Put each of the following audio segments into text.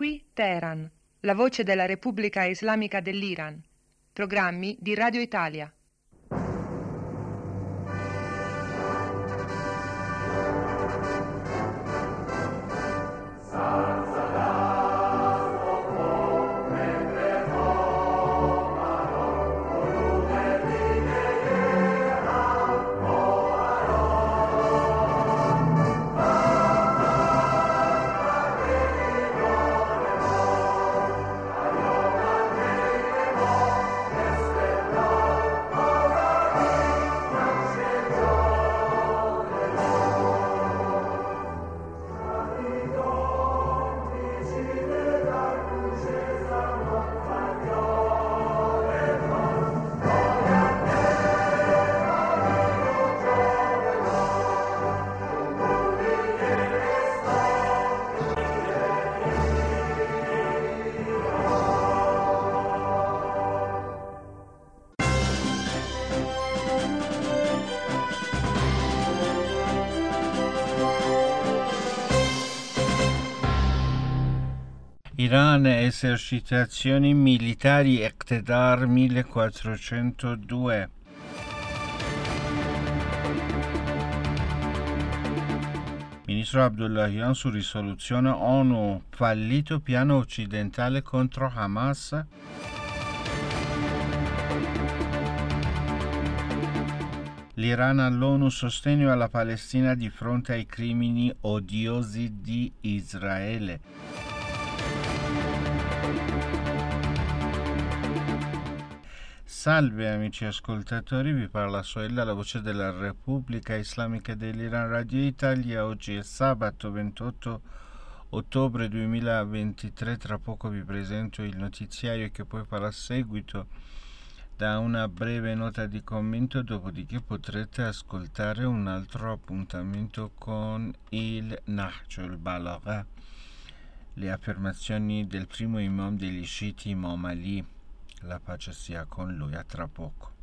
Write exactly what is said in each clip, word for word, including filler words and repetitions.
Qui Teheran, la voce della Repubblica Islamica dell'Iran. Programmi di Radio Italia. Iran, esercitazioni militari Iqtidar millequattrocentodue. Ministro Abdullahian su risoluzione ONU, fallito piano occidentale contro Hamas. L'Iran all'ONU, sostegno alla Palestina di fronte ai crimini odiosi di Israele. Salve amici ascoltatori, vi parla Soella, la voce della Repubblica Islamica dell'Iran, Radio Italia. Oggi è sabato ventotto ottobre duemilaventitré, tra poco vi presento il notiziario che poi farà seguito da una breve nota di commento, dopodiché potrete ascoltare un altro appuntamento con il Nahj al-Balagha, le affermazioni del primo imam degli sciiti, Imam Ali. La pace sia con lui, a tra poco.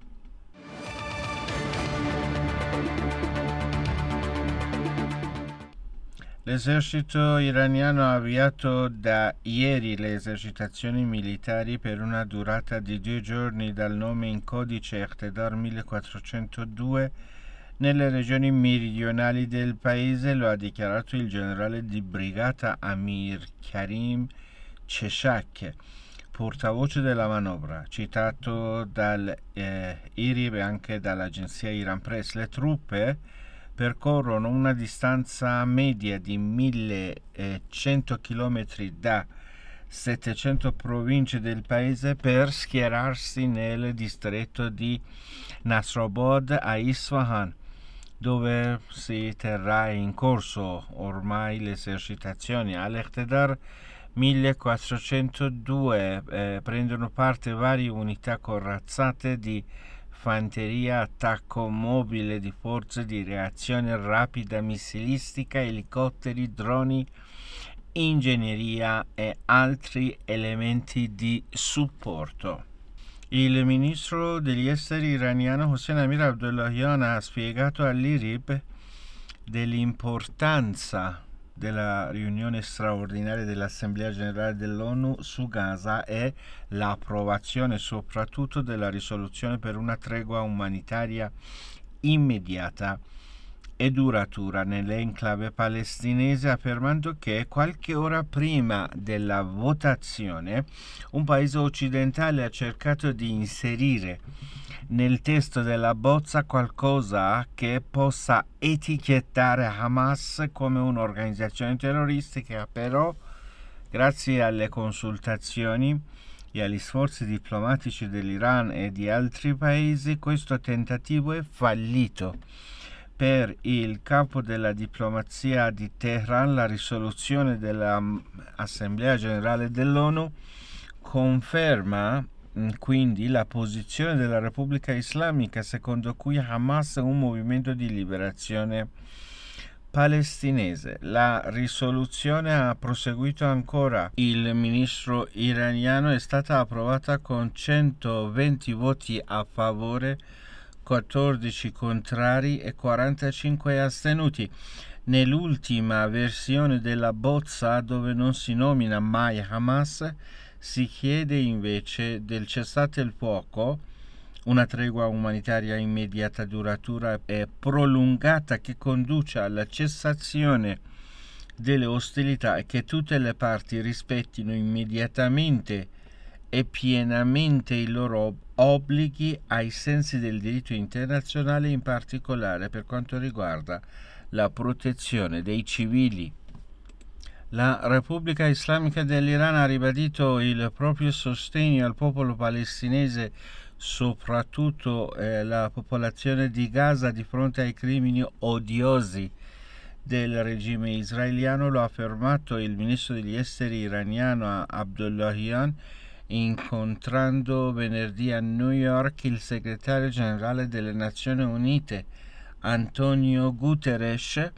L'esercito iraniano ha avviato da ieri le esercitazioni militari per una durata di due giorni dal nome in codice Iqtidar millequattrocentodue nelle regioni meridionali del paese, lo ha dichiarato il generale di brigata Amir Karim Cheshak, portavoce della manovra, citato dal eh, I R I B e anche dall'agenzia Iran Press. Le truppe percorrono una distanza media di millecento chilometri da settecento province del paese per schierarsi nel distretto di Nasrabad a Isfahan, dove si terrà in corso ormai le esercitazioni. All'Iqtidar millequattrocentodue eh, prendono parte varie unità corazzate di fanteria, attacco mobile di forze di reazione rapida missilistica, elicotteri, droni, ingegneria e altri elementi di supporto. Il ministro degli esteri iraniano Hossein Amir Abdullahian ha spiegato all'I R I B dell'importanza della riunione straordinaria dell'Assemblea Generale dell'ONU su Gaza e l'approvazione soprattutto della risoluzione per una tregua umanitaria immediata e duratura nell'enclave palestinese, affermando che qualche ora prima della votazione un paese occidentale ha cercato di inserire nel testo della bozza qualcosa che possa etichettare Hamas come un'organizzazione terroristica, però grazie alle consultazioni e agli sforzi diplomatici dell'Iran e di altri paesi questo tentativo è fallito. Per il capo della diplomazia di Teheran, la risoluzione dell'Assemblea Generale dell'ONU conferma quindi la posizione della Repubblica Islamica, secondo cui Hamas è un movimento di liberazione palestinese. La risoluzione, ha proseguito ancora il ministro iraniano, è stata approvata con centoventi voti a favore, quattordici contrari e quarantacinque astenuti. Nell'ultima versione della bozza, dove non si nomina mai Hamas, si chiede invece del cessate il fuoco, una tregua umanitaria immediata, duratura e prolungata che conduce alla cessazione delle ostilità e che tutte le parti rispettino immediatamente e pienamente i loro obblighi ai sensi del diritto internazionale, in particolare per quanto riguarda la protezione dei civili. La Repubblica Islamica dell'Iran ha ribadito il proprio sostegno al popolo palestinese, soprattutto eh, la popolazione di Gaza, di fronte ai crimini odiosi del regime israeliano. Lo ha affermato il ministro degli esteri iraniano Abdullahian, incontrando venerdì a New York il segretario generale delle Nazioni Unite Antonio Guterres.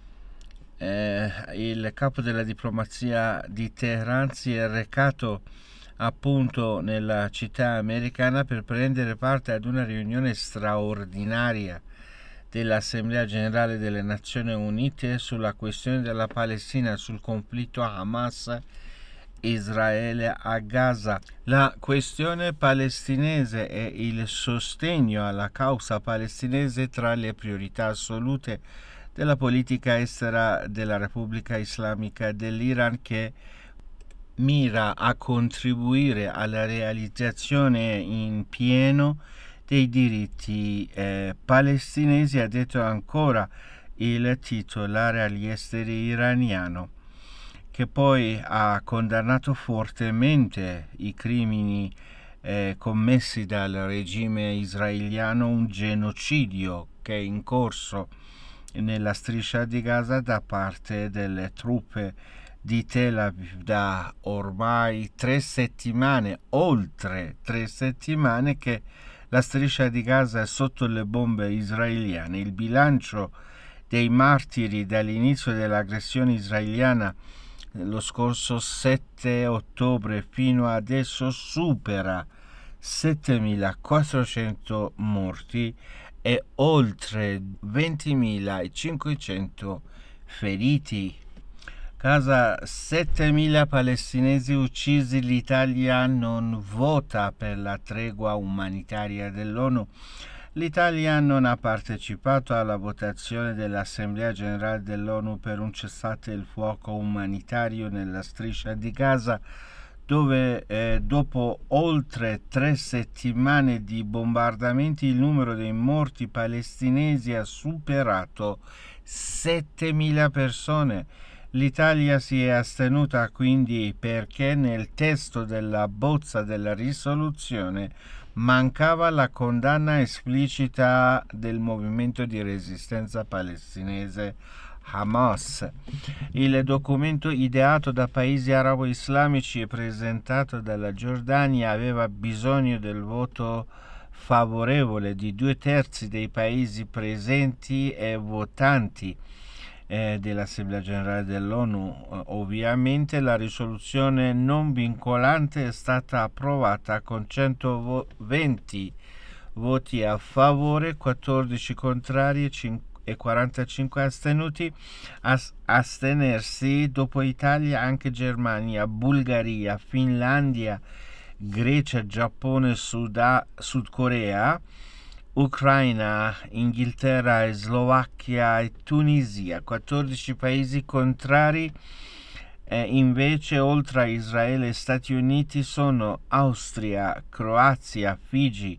Eh, il capo della diplomazia di Teheran si è recato appunto nella città americana per prendere parte ad una riunione straordinaria dell'Assemblea Generale delle Nazioni Unite sulla questione della Palestina, sul conflitto Hamas Israele a Gaza. La questione palestinese e il sostegno alla causa palestinese tra le priorità assolute della politica estera della Repubblica Islamica dell'Iran, che mira a contribuire alla realizzazione in pieno dei diritti eh, palestinesi, ha detto ancora il titolare agli esteri iraniano, che poi ha condannato fortemente i crimini eh, commessi dal regime israeliano, un genocidio che è in corso nella striscia di Gaza da parte delle truppe di Tel Aviv da ormai tre settimane, oltre tre settimane che la striscia di Gaza è sotto le bombe israeliane. Il bilancio dei martiri dall'inizio dell'aggressione israeliana lo scorso sette ottobre fino adesso supera settemilaquattrocento morti e oltre ventimilacinquecento feriti. Gaza, settemila palestinesi uccisi. L'Italia non vota per la tregua umanitaria dell'ONU. L'Italia non ha partecipato alla votazione dell'Assemblea Generale dell'ONU per un cessate il fuoco umanitario nella striscia di Gaza, dove eh, dopo oltre tre settimane di bombardamenti il numero dei morti palestinesi ha superato settemila persone. L'Italia si è astenuta quindi perché nel testo della bozza della risoluzione mancava la condanna esplicita del movimento di resistenza palestinese Hamas. Il documento ideato da paesi arabo-islamici e presentato dalla Giordania aveva bisogno del voto favorevole di due terzi dei paesi presenti e votanti eh, dell'Assemblea Generale dell'ONU. Ovviamente la risoluzione non vincolante è stata approvata con centoventi voti a favore, quattordici contrari e quarantacinque astenuti. A astenersi dopo Italia anche Germania, Bulgaria, Finlandia, Grecia, Giappone, Sud, Sud Corea, Ucraina, Inghilterra, Slovacchia e Tunisia. quattordici paesi contrari eh, invece, oltre a Israele e Stati Uniti, sono Austria, Croazia, Figi,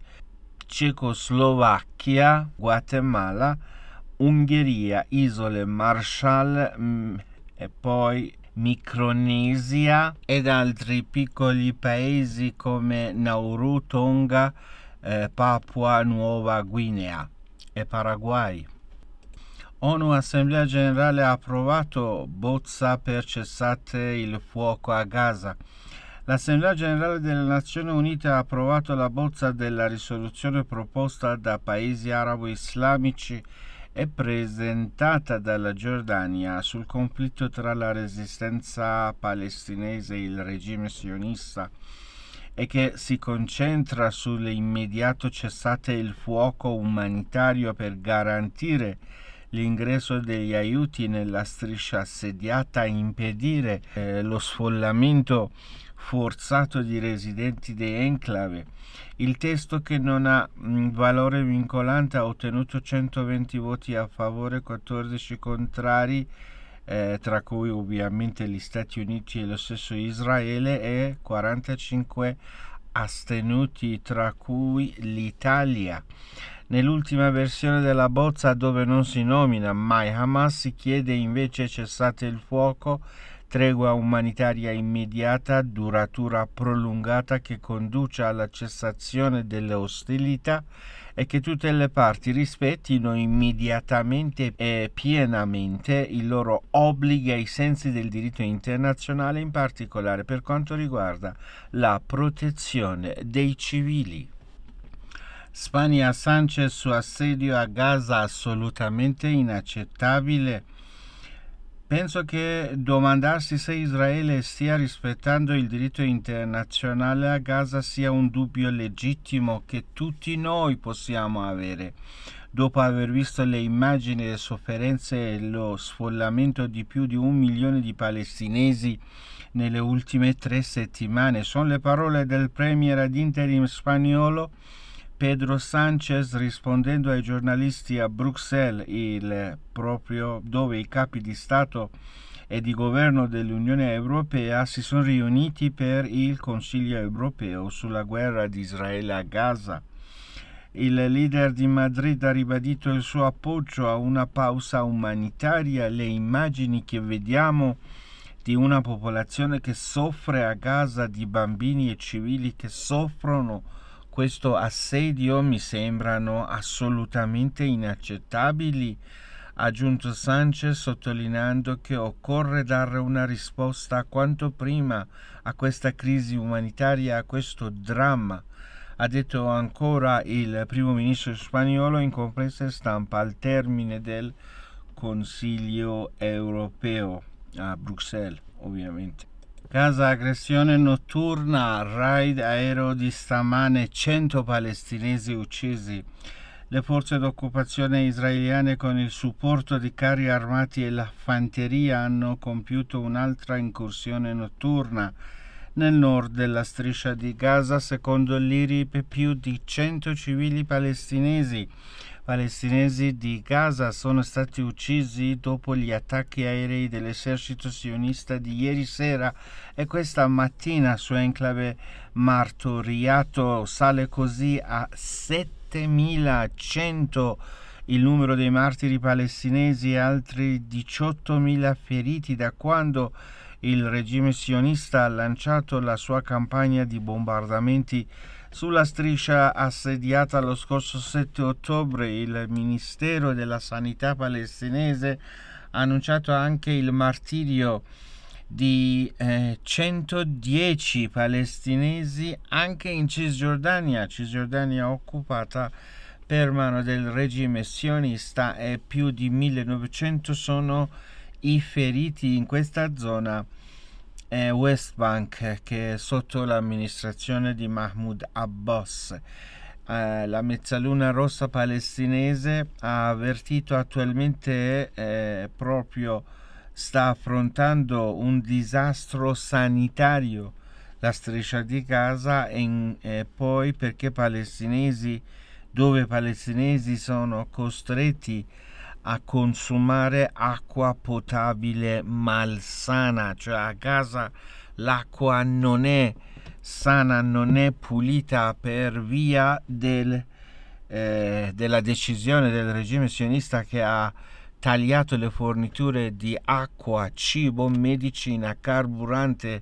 Cecoslovacchia, Guatemala, Ungheria, Isole Marshall mh, e poi Micronesia ed altri piccoli paesi come Nauru, Tonga, eh, Papua Nuova Guinea e Paraguay. ONU Assemblea Generale ha approvato bozza per cessate il fuoco a Gaza. L'Assemblea Generale delle Nazioni Unite ha approvato la bozza della risoluzione proposta da paesi arabo-islamici e presentata dalla Giordania sul conflitto tra la resistenza palestinese e il regime sionista, e che si concentra sull'immediato cessate il fuoco umanitario per garantire l'ingresso degli aiuti nella striscia assediata, impedire eh, lo sfollamento forzato di residenti di enclave. Il testo, che non ha mh, valore vincolante, ha ottenuto centoventi voti a favore, quattordici contrari, eh, tra cui ovviamente gli Stati Uniti e lo stesso Israele, e quarantacinque astenuti, tra cui l'Italia. Nell'ultima versione della bozza, dove non si nomina mai Hamas, si chiede invece cessate il fuoco, tregua umanitaria immediata, duratura prolungata che conduce alla cessazione delle ostilità e che tutte le parti rispettino immediatamente e pienamente i loro obblighi ai sensi del diritto internazionale, in particolare per quanto riguarda la protezione dei civili. Spagna, Sanchez su assedio a Gaza assolutamente inaccettabile. Penso che domandarsi se Israele stia rispettando il diritto internazionale a Gaza sia un dubbio legittimo che tutti noi possiamo avere. Dopo aver visto le immagini, le sofferenze e lo sfollamento di più di un milione di palestinesi nelle ultime tre settimane, sono le parole del premier ad interim spagnolo Pedro Sánchez rispondendo ai giornalisti a Bruxelles, il proprio dove i capi di Stato e di governo dell'Unione Europea si sono riuniti per il Consiglio europeo sulla guerra di Israele a Gaza. Il leader di Madrid ha ribadito il suo appoggio a una pausa umanitaria. Le immagini che vediamo di una popolazione che soffre a Gaza, di bambini e civili che soffrono questo assedio, mi sembrano assolutamente inaccettabili, ha aggiunto Sánchez, sottolineando che occorre dare una risposta quanto prima a questa crisi umanitaria, a questo dramma. Ha detto ancora il primo ministro spagnolo in conferenza stampa al termine del Consiglio europeo a Bruxelles, ovviamente. Gaza, aggressione notturna, raid aereo di stamane, cento palestinesi uccisi. Le forze d'occupazione israeliane, con il supporto di carri armati e la fanteria, hanno compiuto un'altra incursione notturna nel nord della striscia di Gaza. Secondo l'I R I P, più di cento civili palestinesi palestinesi di Gaza sono stati uccisi dopo gli attacchi aerei dell'esercito sionista di ieri sera e questa mattina su enclave martoriato. Sale così a settemilacento il numero dei martiri palestinesi e altri diciottomila feriti da quando il regime sionista ha lanciato la sua campagna di bombardamenti sulla striscia assediata lo scorso sette ottobre. Il Ministero della Sanità palestinese ha annunciato anche il martirio di eh, centodieci palestinesi anche in Cisgiordania, Cisgiordania occupata per mano del regime sionista, e più di millenovecento sono i feriti in questa zona eh, West Bank, che è sotto l'amministrazione di Mahmoud Abbas. Eh, la Mezzaluna Rossa palestinese ha avvertito attualmente eh, proprio sta affrontando un disastro sanitario la striscia di Gaza, e in, eh, poi perché palestinesi dove palestinesi sono costretti a consumare acqua potabile malsana, cioè a Gaza l'acqua non è sana, non è pulita per via del, eh, della decisione del regime sionista che ha tagliato le forniture di acqua, cibo, medicina, carburante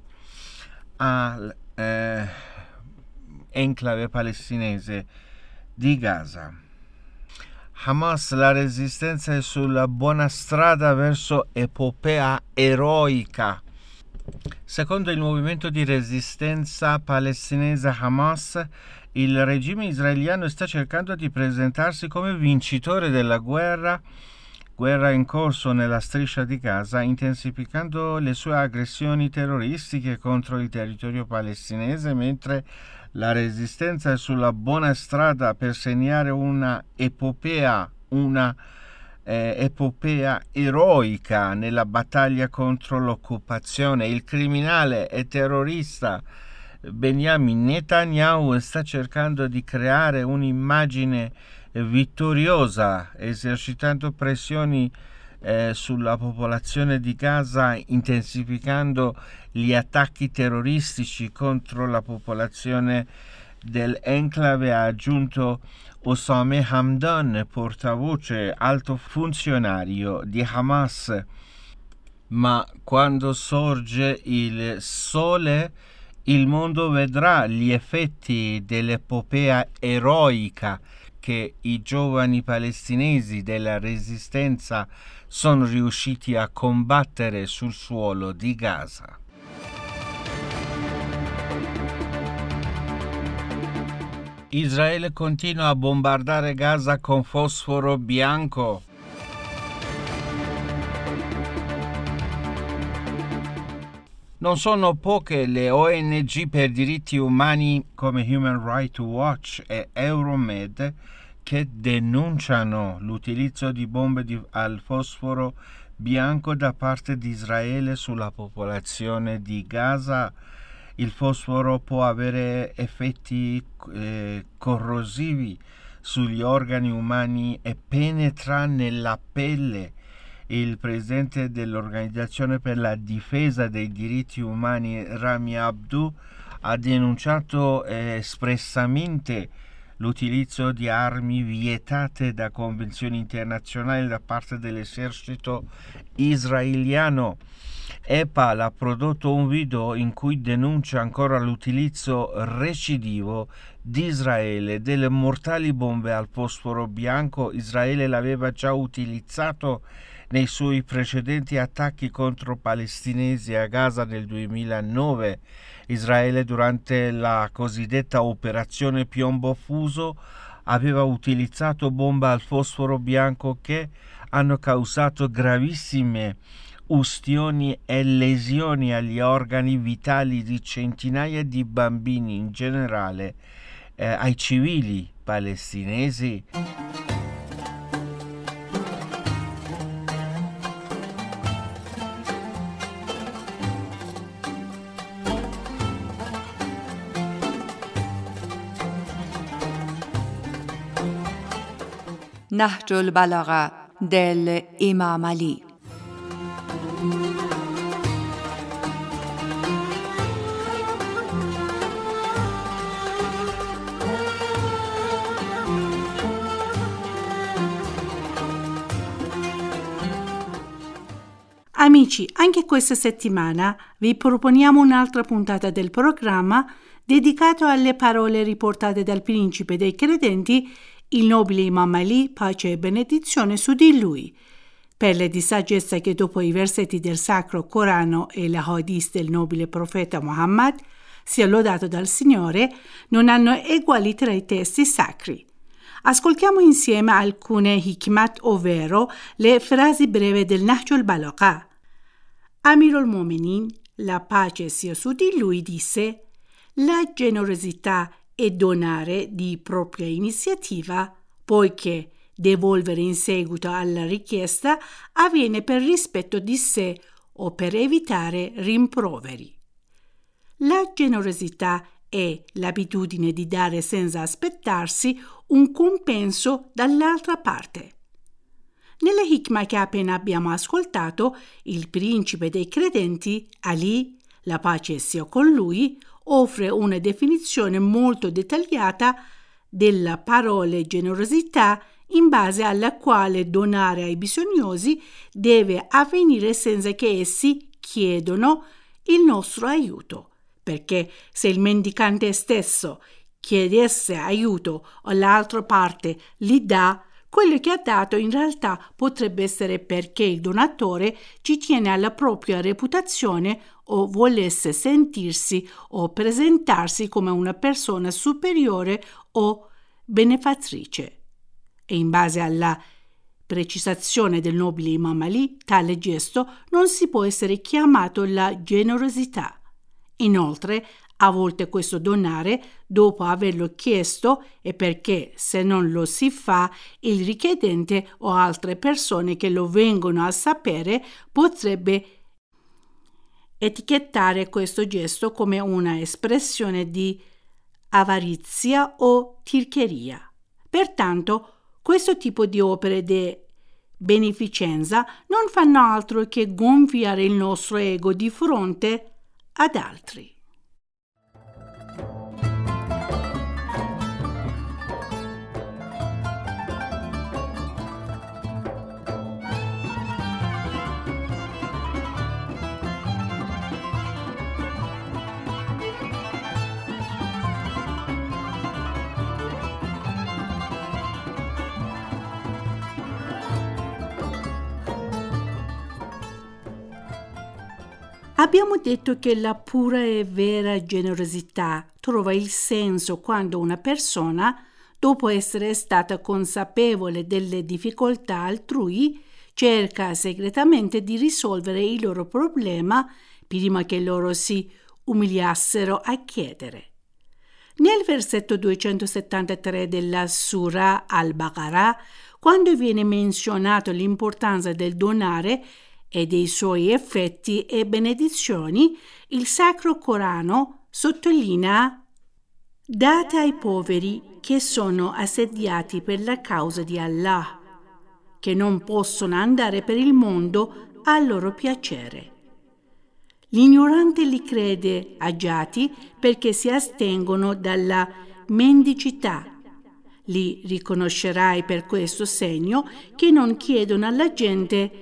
al eh, enclave palestinese di Gaza. Hamas, la resistenza è sulla buona strada verso epopea eroica. Secondo il movimento di resistenza palestinese Hamas, il regime israeliano sta cercando di presentarsi come vincitore della guerra guerra in corso nella striscia di Gaza, intensificando le sue aggressioni terroristiche contro il territorio palestinese, mentre la resistenza è sulla buona strada per segnare una epopea, una eh, epopea eroica nella battaglia contro l'occupazione. Il criminale e terrorista Benjamin Netanyahu sta cercando di creare un'immagine vittoriosa, esercitando pressioni eh, sulla popolazione di Gaza, intensificando gli attacchi terroristici contro la popolazione dell'enclave, ha aggiunto Osama Hamdan, portavoce alto funzionario di Hamas. Ma quando sorge il sole, il mondo vedrà gli effetti dell'epopea eroica che i giovani palestinesi della resistenza sono riusciti a combattere sul suolo di Gaza. Israele continua a bombardare Gaza con fosforo bianco. Non sono poche le O N G per diritti umani come Human Rights Watch e Euromed che denunciano l'utilizzo di bombe di, al fosforo bianco da parte di Israele sulla popolazione di Gaza. Il fosforo può avere effetti eh, corrosivi sugli organi umani e penetra nella pelle. Il presidente dell'Organizzazione per la difesa dei diritti umani, Rami Abdou, ha denunciato eh, espressamente l'utilizzo di armi vietate da convenzioni internazionali da parte dell'esercito israeliano. EPAL ha prodotto un video in cui denuncia ancora l'utilizzo recidivo di Israele delle mortali bombe al fosforo bianco. Israele l'aveva già utilizzato nei suoi precedenti attacchi contro palestinesi a Gaza nel duemilanove. Israele, durante la cosiddetta operazione Piombo Fuso, aveva utilizzato bombe al fosforo bianco che hanno causato gravissime ustioni e lesioni agli organi vitali di centinaia di bambini, in generale eh, ai civili palestinesi. نهج البلاغه dell'Imam Ali. Amici, anche questa settimana vi proponiamo un'altra puntata del programma dedicato alle parole riportate dal principe dei credenti, il nobile Imam Ali, pace e benedizione su di lui. Perle di saggezza che dopo i versetti del Sacro Corano e la hadith del nobile profeta Muhammad, sia lodato dal Signore, non hanno eguali tra i testi sacri. Ascoltiamo insieme alcune hikmat, ovvero le frasi breve del Nahj al-Balagha. Amir al-Mu'minin, la pace sia su di lui, disse: la generosità e donare di propria iniziativa, poiché devolvere in seguito alla richiesta avviene per rispetto di sé o per evitare rimproveri. La generosità è l'abitudine di dare senza aspettarsi un compenso dall'altra parte. Nella hikmah che appena abbiamo ascoltato, il principe dei credenti, Ali, la pace sia con lui, offre una definizione molto dettagliata della parola generosità, in base alla quale donare ai bisognosi deve avvenire senza che essi chiedano il nostro aiuto, perché se il mendicante stesso chiedesse aiuto o l'altra parte li dà, quello che ha dato in realtà potrebbe essere perché il donatore ci tiene alla propria reputazione o volesse sentirsi o presentarsi come una persona superiore o benefattrice. E in base alla precisazione del nobile Imam Ali, tale gesto non si può essere chiamato la generosità. Inoltre, a volte questo donare, dopo averlo chiesto, e perché se non lo si fa, il richiedente o altre persone che lo vengono a sapere potrebbe etichettare questo gesto come una espressione di avarizia o tircheria. Pertanto, questo tipo di opere di beneficenza non fanno altro che gonfiare il nostro ego di fronte ad altri. Abbiamo detto che la pura e vera generosità trova il senso quando una persona, dopo essere stata consapevole delle difficoltà altrui, cerca segretamente di risolvere il loro problema prima che loro si umiliassero a chiedere. Nel versetto duecentosettantatré della Surah al-Baqarah, quando viene menzionato l'importanza del donare e dei suoi effetti e benedizioni, il Sacro Corano sottolinea: date ai poveri che sono assediati per la causa di Allah, che non possono andare per il mondo a loro piacere. L'ignorante li crede agiati perché si astengono dalla mendicità. Li riconoscerai per questo segno che non chiedono alla gente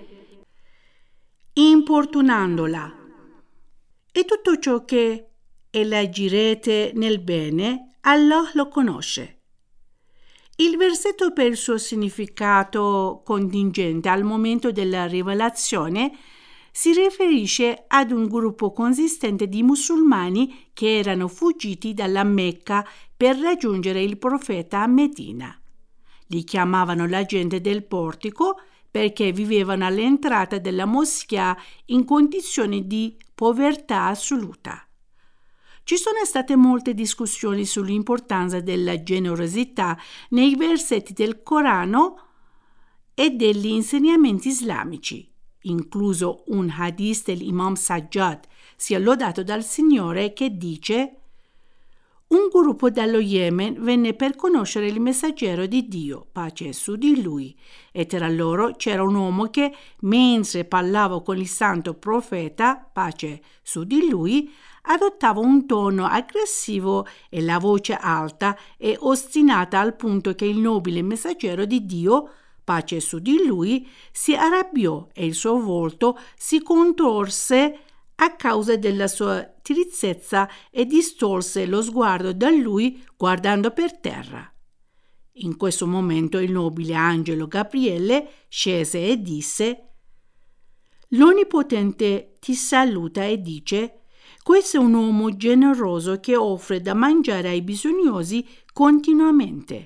importunandola. E tutto ciò che elagirete nel bene, Allah lo conosce. Il versetto, per il suo significato contingente al momento della rivelazione, si riferisce ad un gruppo consistente di musulmani che erano fuggiti dalla Mecca per raggiungere il profeta a Medina. Li chiamavano la gente del portico perché vivevano all'entrata della moschea in condizioni di povertà assoluta. Ci sono state molte discussioni sull'importanza della generosità nei versetti del Corano e degli insegnamenti islamici, incluso un hadith dell'Imam Sajjad, sia lodato dal Signore, che dice: un gruppo dallo Yemen venne per conoscere il messaggero di Dio, pace su di lui, e tra loro c'era un uomo che, mentre parlava con il santo profeta, pace su di lui, adottava un tono aggressivo e la voce alta e ostinata al punto che il nobile messaggero di Dio, pace su di lui, si arrabbiò e il suo volto si contorse a causa della sua tristezza e distolse lo sguardo da lui guardando per terra. In questo momento il nobile angelo Gabriele scese e disse: l'Onnipotente ti saluta e dice: questo è un uomo generoso che offre da mangiare ai bisognosi continuamente.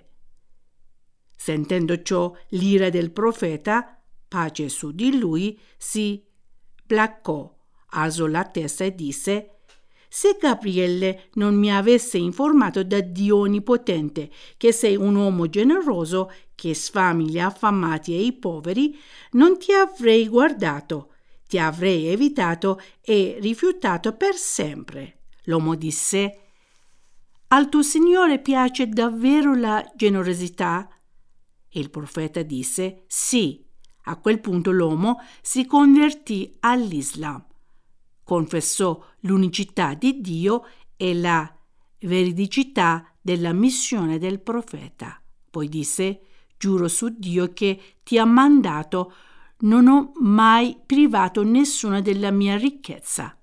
Sentendo ciò, l'ira del profeta, pace su di lui, si placcò, alzò la testa e disse: se Gabriele non mi avesse informato da Dio Onnipotente che sei un uomo generoso che sfami gli affamati e i poveri, non ti avrei guardato, ti avrei evitato e rifiutato per sempre. L'uomo disse: al tuo Signore piace davvero la generosità? E il profeta disse: sì. A quel punto l'uomo si convertì all'Islam, confessò l'unicità di Dio e la veridicità della missione del profeta. Poi disse: giuro su Dio che ti ha mandato, non ho mai privato nessuno della mia ricchezza.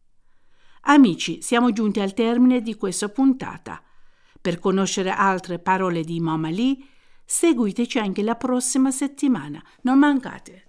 Amici, siamo giunti al termine di questa puntata. Per conoscere altre parole di Imam Ali, seguiteci anche la prossima settimana. Non mancate!